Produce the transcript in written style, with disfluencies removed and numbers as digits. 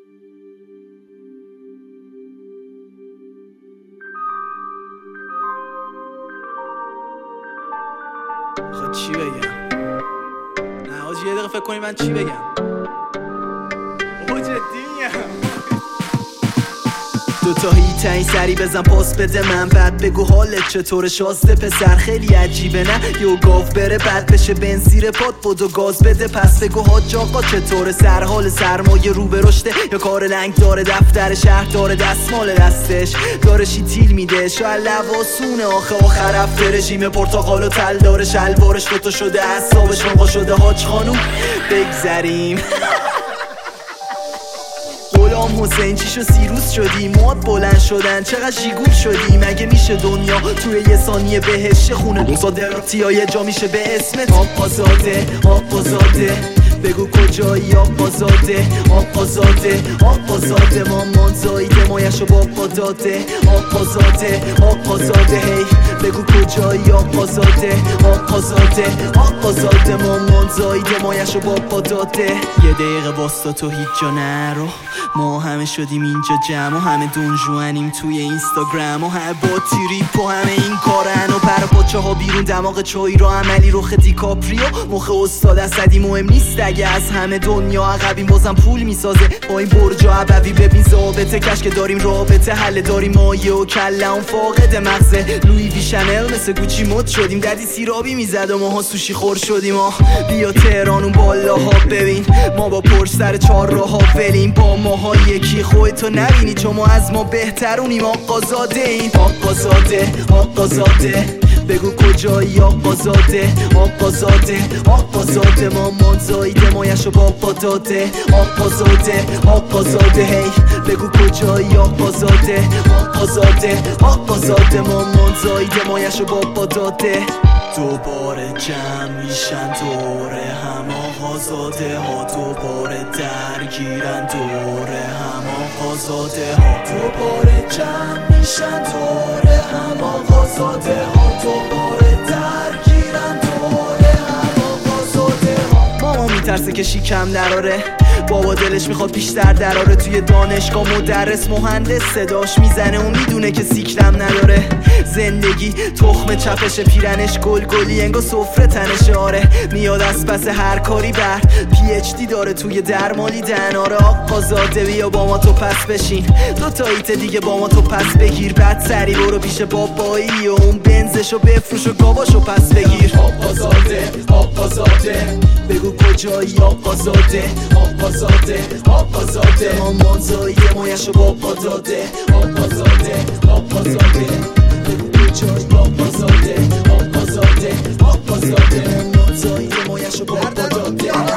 خب چی بگم؟ نه حاجی یه دقیقه فکر کنی من چی بگم؟ جدی میگم دوتا هیتایی سری بزن پاس بده من بعد بگو حالت چطوره شازده پسر خیلی عجیبه نه یو گاف بره بعد بشه بنزیر پاد بودو گاز بده پس بگو حاج آقا چطوره سر حال سرمایه رو به رشته یا کار لنگ داره دفتر شهر داره دستمال دستش داره شیتیل میده شاید لواسونه آخر هفته رژیم پرتقال و تل داره شلوارش دوتا شده اعصابش موقع شده حاج خانوم بگذریم غلام حسین چیشو سیروس شدی مواد بلند شدن چقدر شیگول شدی مگه میشه دنیا توی یه ثانیه بهش خونه صادراتی جا میشه به اسمت آقازاده آقازاده بگو کجایی آقازاده آقازاده آقازاده مامان زایده مایشو بابا داده آقازاده آقازاده هی بگو کجایی آقازاده آقازاده آقازاده مامان زایده مایشو بابا داده یه دقیقه واستا تو هیچ جا نرو ما همه شدیم اینجا جمع و همه دونجوانیم توی اینستاگرام و همه با تریپ و همه این کارن و پر بچه ها بیرون دماغ چای رو عملی رخ دیکاپریو مخ استاد اسدی مهم نیست اگه از همه دنیا عقبیم بازم پول میسازه با این برجا عبوی ببین ضابطه کش که داریم رابطه حل داریم مایه و کله اون فاقد مغزه لوی وی شنل مثل گوچی مد شدیم ددی سیرابی میزد و ماها سوشی خور شدیم بیا تهران اون بالاها ببین ما با پرش سر چهار راها ولیم با ماها یکی خودتو نبینی چون ما از ما بهترونیم آقازاده این آقازاده آقازاده بگو کجایی آقازاده آقازاده آقازاده مامان زایده مایشو بابا داده آقازاده آقازاده هی بگو کجایی آقازاده آقازاده آقازاده مامان زایده مایشو بابا داده دوباره جمع میشن دوره هم آقازاده ها دوباره درگیرن دوره هم آقازاده ها دوباره جمع میشن دوره هم آقازاده ها دوباره درگیرن دوره هم آقازاده ها ماما میترسه که شیکم دراره بابا دلش میخواد بیشتر دراره توی دانشگاه مدرس مهندس صداش میزنه و میدونه که سیکرم نداره زندگی تخم چپش پیرنش گلگلی انگا سفره تنش آره میاد از پس هر کاری بر PhD داره توی درمالی دن آره آقازاده بیا با ما تو پس بشین دوتا ایت دیگه با ما تو پس بگیر بعد سری برو پیش بابایی و اون بنزشو بفروش و گاباشو پس بگیر آقازاده آقازاده بگو کجایی آقازاده آقازاده آقازاده مامان زایده مایشو بابا داده آقازاده آقازاده بگو کجایی آقازاده آقازاده آقازاده مامان زایده مایشو بابا داده